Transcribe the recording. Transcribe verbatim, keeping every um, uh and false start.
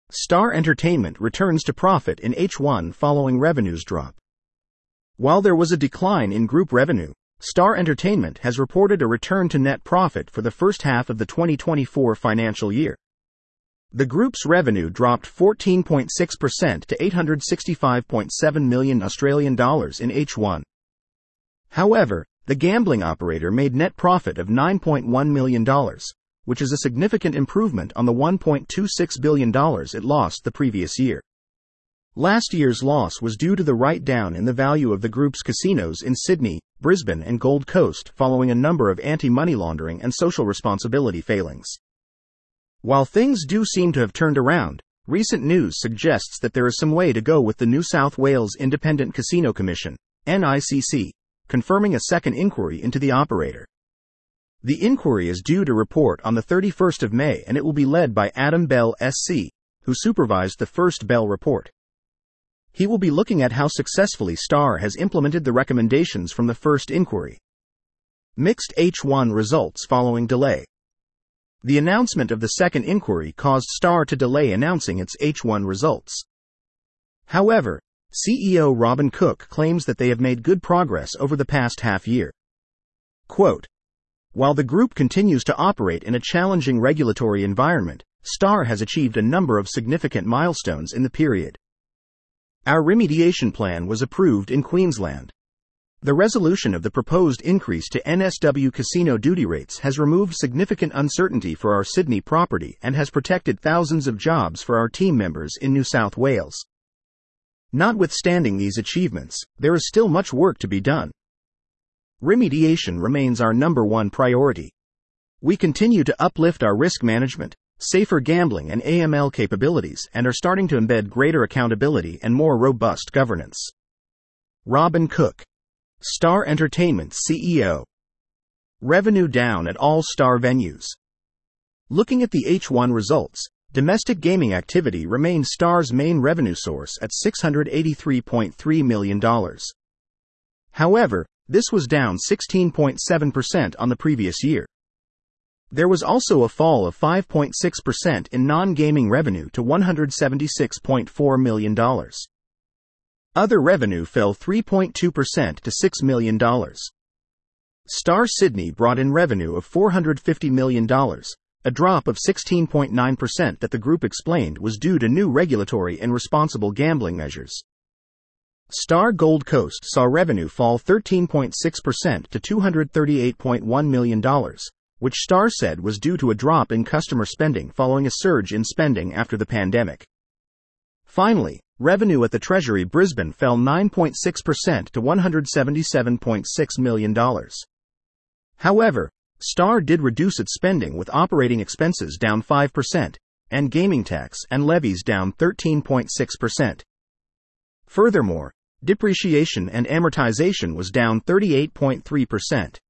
Star Entertainment returns to profit in H one following revenues drop. While there was a decline in group revenue, Star Entertainment has reported a return to net profit for the first half of the twenty twenty-four financial year. The group's revenue dropped fourteen point six percent to eight hundred sixty-five point seven million Australian dollars in H one. However, the gambling operator made net profit of nine point one million dollars, which is a significant improvement on the one point two six billion dollars it lost the previous year. Last year's loss was due to the write-down in the value of the group's casinos in Sydney, Brisbane and Gold Coast following a number of anti-money laundering and social responsibility failings. While things do seem to have turned around, recent news suggests that there is some way to go with the New South Wales Independent Casino Commission, N I C C, confirming a second inquiry into the operator. The inquiry is due to report on the thirty-first of May and it will be led by Adam Bell S C, who supervised the first Bell report. He will be looking at how successfully Star has implemented the recommendations from the first inquiry. Mixed H one results following delay. The announcement of the second inquiry caused Star to delay announcing its H one results. However, C E O Robin Cook claims that they have made good progress over the past half year. Quote, "While the group continues to operate in a challenging regulatory environment, Star has achieved a number of significant milestones in the period. Our remediation plan was approved in Queensland. The resolution of the proposed increase to N S W casino duty rates has removed significant uncertainty for our Sydney property and has protected thousands of jobs for our team members in New South Wales. Notwithstanding these achievements, there is still much work to be done. Remediation remains our number one priority. We continue to uplift our risk management, safer gambling and A M L capabilities and are starting to embed greater accountability and more robust governance." Robin Cook, Star Entertainment C E O. Revenue down at all Star venues. Looking at the H one results, domestic gaming activity remained Star's main revenue source at six hundred eighty-three point three million dollars. However, this was down sixteen point seven percent on the previous year. There was also a fall of five point six percent in non-gaming revenue to one hundred seventy-six point four million dollars. Other revenue fell three point two percent to six million dollars. Star Sydney brought in revenue of four hundred fifty million dollars, a drop of sixteen point nine percent that the group explained was due to new regulatory and responsible gambling measures. Star Gold Coast saw revenue fall thirteen point six percent to two hundred thirty-eight point one million dollars, which Star said was due to a drop in customer spending following a surge in spending after the pandemic. Finally, revenue at the Treasury Brisbane fell nine point six percent to one hundred seventy-seven point six million dollars. However, Star did reduce its spending with operating expenses down five percent, and gaming tax and levies down thirteen point six percent. Furthermore, depreciation and amortization was down thirty-eight point three percent.